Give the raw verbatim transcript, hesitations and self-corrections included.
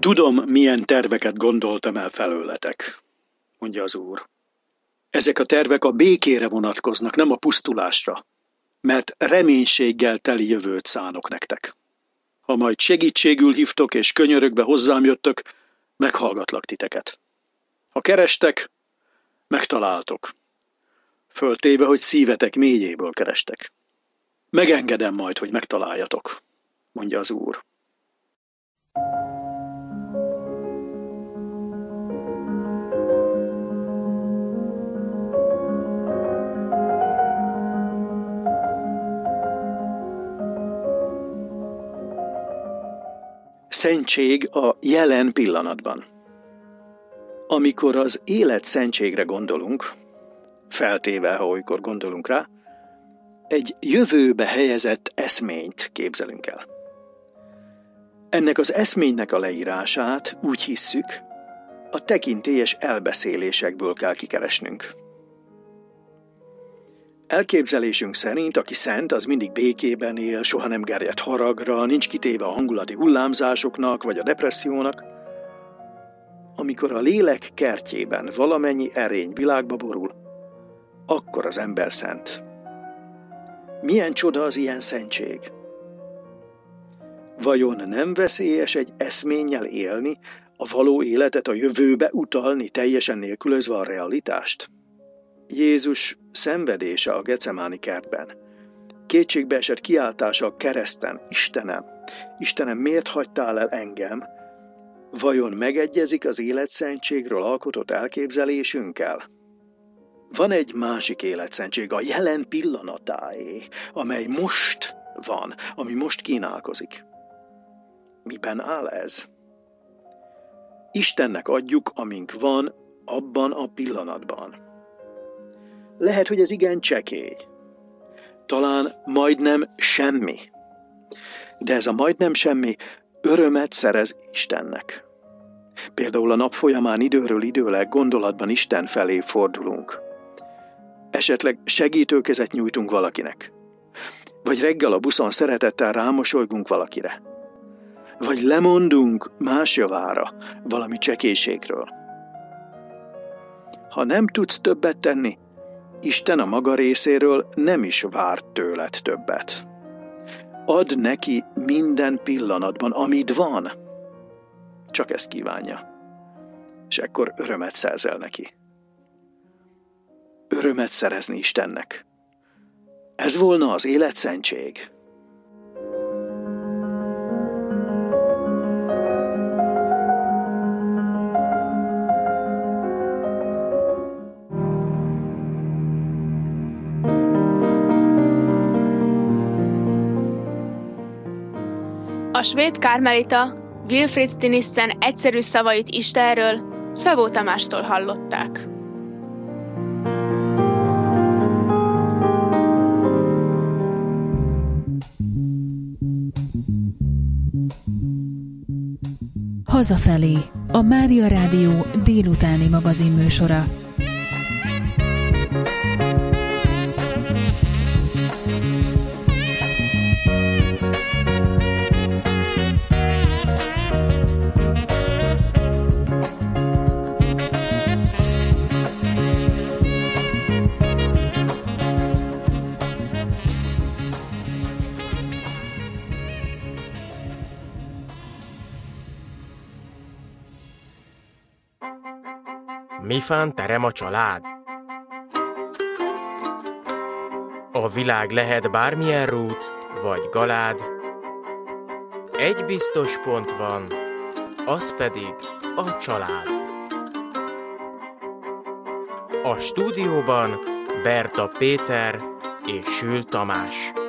Tudom, milyen terveket gondoltam el felőletek, mondja az Úr. Ezek a tervek a békére vonatkoznak, nem a pusztulásra, mert reménységgel teli jövőt szánok nektek. Ha majd segítségül hívtok és könyörögve hozzám jöttök, meghallgatlak titeket. Ha kerestek, megtaláltok. Föltéve, hogy szívetek mélyéből kerestek. Megengedem majd, hogy megtaláljatok, mondja az Úr. Szentség a jelen pillanatban. Amikor az élet szentségre gondolunk, feltéve, ha olykor gondolunk rá, egy jövőbe helyezett eszményt képzelünk el. Ennek az eszménynek a leírását, úgy hisszük, a tekintélyes elbeszélésekből kell kikeresnünk. Elképzelésünk szerint, aki szent, az mindig békében él, soha nem gerjed haragra, nincs kitéve a hangulati hullámzásoknak vagy a depressziónak. Amikor a lélek kertjében valamennyi erény világba borul, akkor az ember szent. Milyen csoda az ilyen szentség? Vajon nem veszélyes egy eszménnyel élni, a való életet a jövőbe utalni, teljesen nélkülözve a realitást? Jézus szenvedése a Gecemáni kertben, kétségbeesett kiáltása a kereszten, Istenem, Istenem, miért hagytál el engem? Vajon megegyezik az életszentségről alkotott elképzelésünkkel? Van egy másik életszentség, a jelen pillanatáé, amely most van, ami most kínálkozik. Miben áll ez? Istennek adjuk, amink van, abban a pillanatban. Lehet, hogy ez igen csekély. Talán majdnem semmi. De ez a majdnem semmi örömet szerez Istennek. Például a nap folyamán időről időleg gondolatban Isten felé fordulunk. Esetleg segítőkezet nyújtunk valakinek. Vagy reggel a buszon szeretettel rámosolygunk valakire. Vagy lemondunk más javára valami csekélységről. Ha nem tudsz többet tenni, Isten a maga részéről nem is vár tőled többet. Add neki minden pillanatban, amit van. Csak ezt kívánja. És ekkor örömet szerzel neki. Örömet szerezni Istennek. Ez volna az életszentség. A svéd kármelita Wilfrid Stinissen egyszerű szavait Istenről Szabó Tamástól hallották. Hazafelé, a Mária Rádió délutáni magazinműsora. Mifán terem a család? A világ lehet bármilyen rút vagy galád. Egy biztos pont van, az pedig a család. A stúdióban Berta Péter és Sül Tamás.